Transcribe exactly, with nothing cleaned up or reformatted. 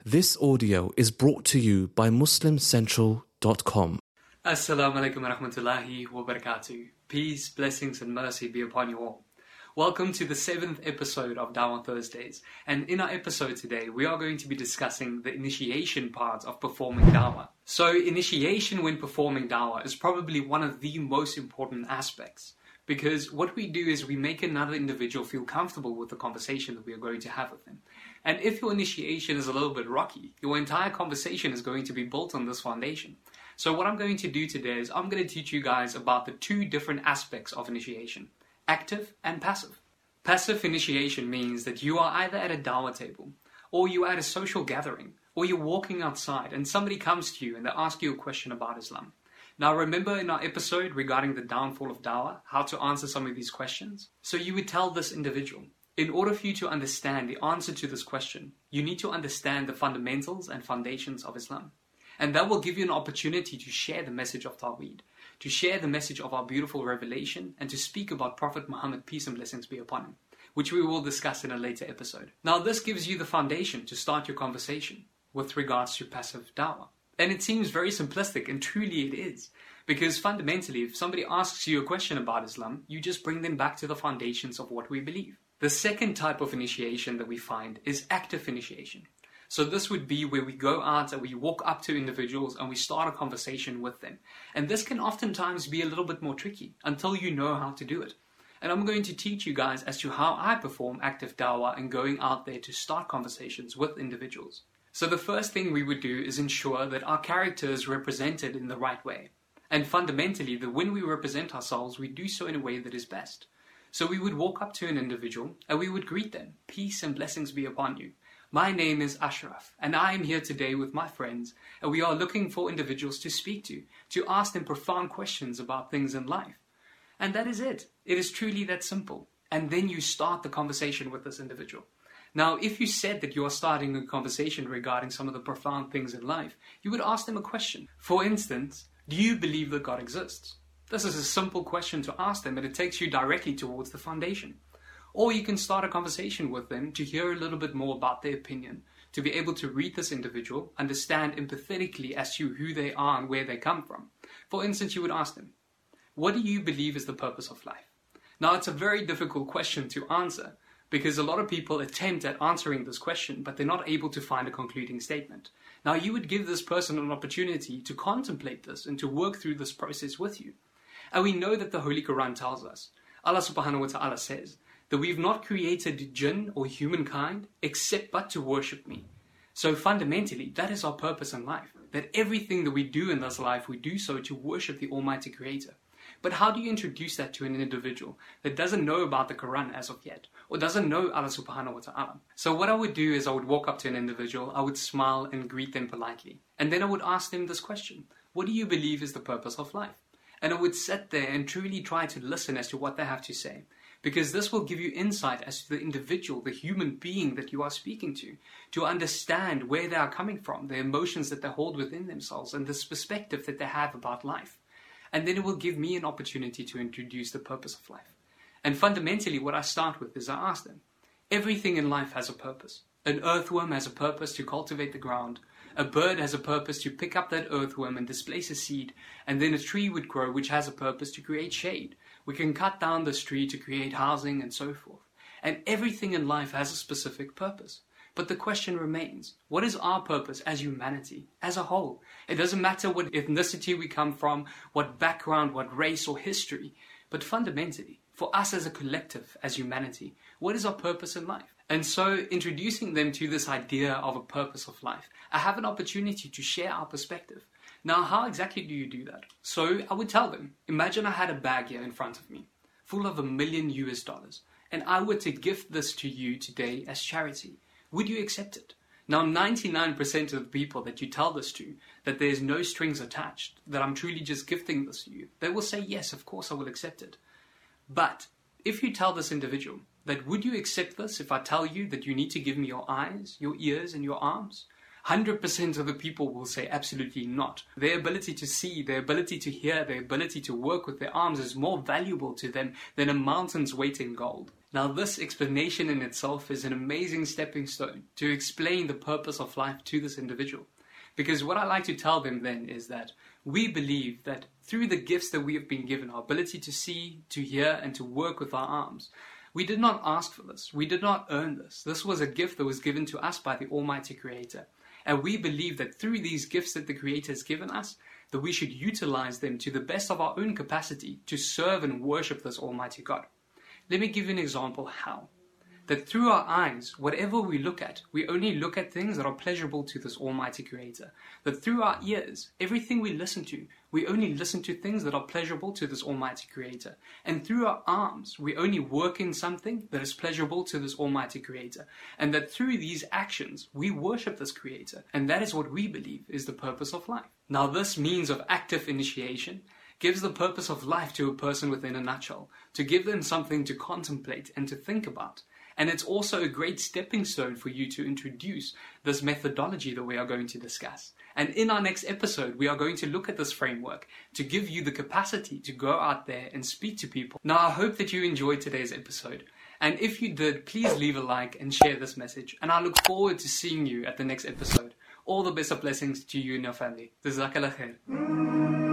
This audio is brought to you by muslim central dot com. Assalamu alaikum wa rahmatullahi wa barakatuh. Peace, blessings and mercy be upon you all. Welcome to the seventh episode of Dawah Thursdays. And in our episode today, we are going to be discussing the initiation part of performing Dawah. So initiation when performing Dawah is probably one of the most important aspects. Because what we do is we make another individual feel comfortable with the conversation that we are going to have with them. And if your initiation is a little bit rocky, your entire conversation is going to be built on this foundation. So what I'm going to do today is I'm going to teach you guys about the two different aspects of initiation, active and passive. Passive initiation means that you are either at a Dawah table, or you're at a social gathering, or you're walking outside and somebody comes to you and they ask you a question about Islam. Now remember in our episode regarding the downfall of Dawah, how to answer some of these questions? So you would tell this individual, in order for you to understand the answer to this question, you need to understand the fundamentals and foundations of Islam. And that will give you an opportunity to share the message of Tawheed, to share the message of our beautiful revelation, and to speak about Prophet Muhammad, peace and blessings be upon him, which we will discuss in a later episode. Now this gives you the foundation to start your conversation with regards to passive Dawah. And it seems very simplistic, and truly it is. Because fundamentally, if somebody asks you a question about Islam, you just bring them back to the foundations of what we believe. The second type of initiation that we find is active initiation. So this would be where we go out and we walk up to individuals and we start a conversation with them. And this can oftentimes be a little bit more tricky until you know how to do it. And I'm going to teach you guys as to how I perform active Dawah and going out there to start conversations with individuals. So the first thing we would do is ensure that our character is represented in the right way. And fundamentally, that when we represent ourselves, we do so in a way that is best. So we would walk up to an individual and we would greet them. Peace and blessings be upon you. My name is Ashraf and I am here today with my friends, and we are looking for individuals to speak to, to ask them profound questions about things in life. And that is it. It is truly that simple. And then you start the conversation with this individual. Now, if you said that you are starting a conversation regarding some of the profound things in life, you would ask them a question. For instance, do you believe that God exists? This is a simple question to ask them, and it takes you directly towards the foundation. Or you can start a conversation with them to hear a little bit more about their opinion, to be able to read this individual, understand empathetically as to who they are and where they come from. For instance, you would ask them, what do you believe is the purpose of life? Now, it's a very difficult question to answer, because a lot of people attempt at answering this question, but they're not able to find a concluding statement. Now, you would give this person an opportunity to contemplate this and to work through this process with you. And we know that the Holy Quran tells us, Allah subhanahu wa ta'ala says, that we've not created jinn or humankind except but to worship me. So fundamentally, that is our purpose in life. That everything that we do in this life, we do so to worship the Almighty Creator. But how do you introduce that to an individual that doesn't know about the Quran as of yet, or doesn't know Allah subhanahu wa ta'ala? So what I would do is I would walk up to an individual, I would smile and greet them politely. And then I would ask them this question: what do you believe is the purpose of life? And I would sit there and truly try to listen as to what they have to say. Because this will give you insight as to the individual, the human being that you are speaking to, to understand where they are coming from, the emotions that they hold within themselves, and this perspective that they have about life. And then it will give me an opportunity to introduce the purpose of life. And fundamentally, what I start with is I ask them, everything in life has a purpose. An earthworm has a purpose to cultivate the ground. A bird has a purpose to pick up that earthworm and displace a seed. And then a tree would grow which has a purpose to create shade. We can cut down this tree to create housing and so forth. And everything in life has a specific purpose. But the question remains, what is our purpose as humanity, as a whole? It doesn't matter what ethnicity we come from, what background, what race or history. But fundamentally, for us as a collective, as humanity, what is our purpose in life? And so, introducing them to this idea of a purpose of life, I have an opportunity to share our perspective. Now, how exactly do you do that? So, I would tell them, imagine I had a bag here in front of me, full of a million U S dollars, and I were to gift this to you today as charity. Would you accept it? Now, ninety-nine percent of the people that you tell this to, that there's no strings attached, that I'm truly just gifting this to you, they will say, yes, of course I will accept it. But if you tell this individual that would you accept this if I tell you that you need to give me your eyes, your ears, and your arms? one hundred percent of the people will say absolutely not. Their ability to see, their ability to hear, their ability to work with their arms is more valuable to them than a mountain's weight in gold. Now, this explanation in itself is an amazing stepping stone to explain the purpose of life to this individual. Because what I like to tell them then is that we believe that through the gifts that we have been given, our ability to see, to hear, and to work with our arms, we did not ask for this. We did not earn this. This was a gift that was given to us by the Almighty Creator. And we believe that through these gifts that the Creator has given us, that we should utilize them to the best of our own capacity to serve and worship this Almighty God. Let me give you an example how. That through our eyes, whatever we look at, we only look at things that are pleasurable to this Almighty Creator. That through our ears, everything we listen to, we only listen to things that are pleasurable to this Almighty Creator. And through our arms, we only work in something that is pleasurable to this Almighty Creator. And that through these actions, we worship this Creator. And that is what we believe is the purpose of life. Now, this means of active initiation gives the purpose of life to a person within a nutshell, to give them something to contemplate and to think about. And it's also a great stepping stone for you to introduce this methodology that we are going to discuss. And in our next episode, we are going to look at this framework to give you the capacity to go out there and speak to people. Now, I hope that you enjoyed today's episode. And if you did, please leave a like and share this message. And I look forward to seeing you at the next episode. All the best of blessings to you and your family. Jazakallah khair.